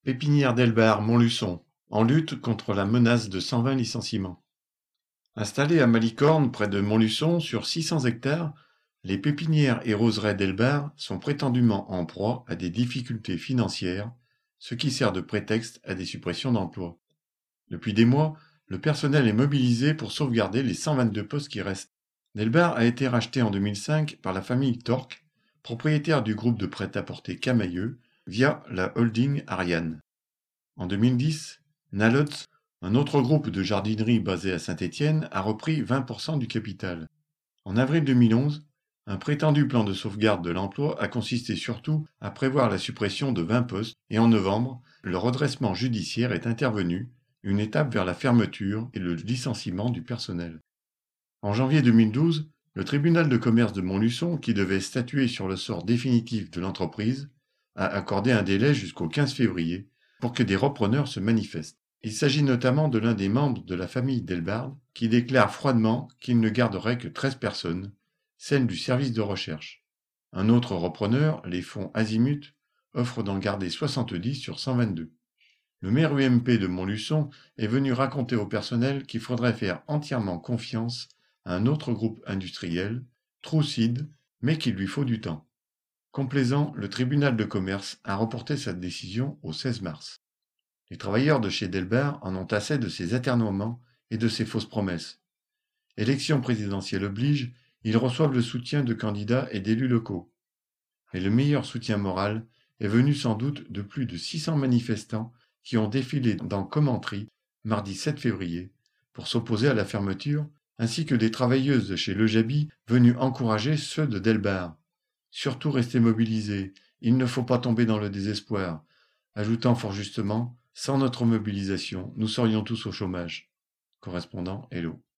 Pépinière d'Elbar, Montluçon, en lutte contre la menace de 120 licenciements. Installées à Malicorne, près de Montluçon, sur 600 hectares, les pépinières et roseraies d'Elbar sont prétendument en proie à des difficultés financières, ce qui sert de prétexte à des suppressions d'emplois. Depuis des mois, le personnel est mobilisé pour sauvegarder les 122 postes qui restent. Delbar a été racheté en 2005 par la famille Torque, propriétaire du groupe de prêt-à-porter Camailleux, via la holding Ariane. En 2010, Nalots, un autre groupe de jardinerie basé à Saint-Étienne, a repris 20% du capital. En avril 2011, un prétendu plan de sauvegarde de l'emploi a consisté surtout à prévoir la suppression de 20 postes et en novembre, le redressement judiciaire est intervenu, une étape vers la fermeture et le licenciement du personnel. En janvier 2012, le tribunal de commerce de Montluçon, qui devait statuer sur le sort définitif de l'entreprise, a accordé un délai jusqu'au 15 février pour que des repreneurs se manifestent. Il s'agit notamment de l'un des membres de la famille Delbard qui déclare froidement qu'il ne garderait que 13 personnes, celles du service de recherche. Un autre repreneur, les fonds Azimut, offre d'en garder 70 sur 122. Le maire UMP de Montluçon est venu raconter au personnel qu'il faudrait faire entièrement confiance à un autre groupe industriel, Troucide, mais qu'il lui faut du temps. Complaisant, le tribunal de commerce a reporté sa décision au 16 mars. Les travailleurs de chez Delbar en ont assez de ces atermoiements et de ces fausses promesses. Élection présidentielle oblige, ils reçoivent le soutien de candidats et d'élus locaux. Mais le meilleur soutien moral est venu sans doute de plus de 600 manifestants qui ont défilé dans Commentry mardi 7 février pour s'opposer à la fermeture, ainsi que des travailleuses de chez Le Jabi venues encourager ceux de Delbar. Surtout restez mobilisés, il ne faut pas tomber dans le désespoir, ajoutant fort justement, sans notre mobilisation, nous serions tous au chômage. Correspondant Hello.